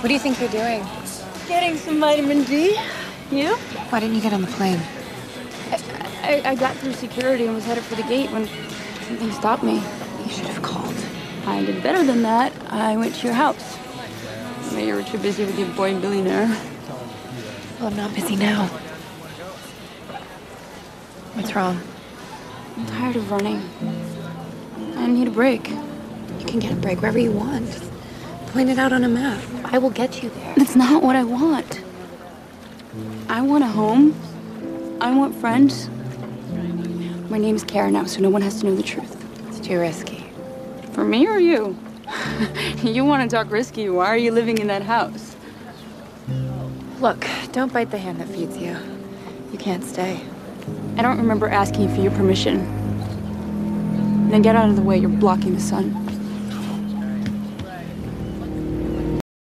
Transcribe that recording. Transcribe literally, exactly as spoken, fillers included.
What do you think you're doing? Getting some vitamin D. You? Why didn't you get on the plane? I, I, I got through security and was headed for the gate when something stopped me. You should have called. I did better than that. I went to your house. Maybe you were too busy with your boy billionaire. Well, I'm not busy now. What's wrong? I'm tired of running. I need a break. You can get a break wherever you want. Just point it out on a map. I will get you there. That's not what I want. I want a home. I want friends. My name's Kara now, so no one has to know the truth. It's too risky. For me or you? You want to talk risky. Why are you living in that house? Look, don't bite the hand that feeds you. You can't stay. I don't remember asking for your permission. Now get out of the way, you're blocking the sun.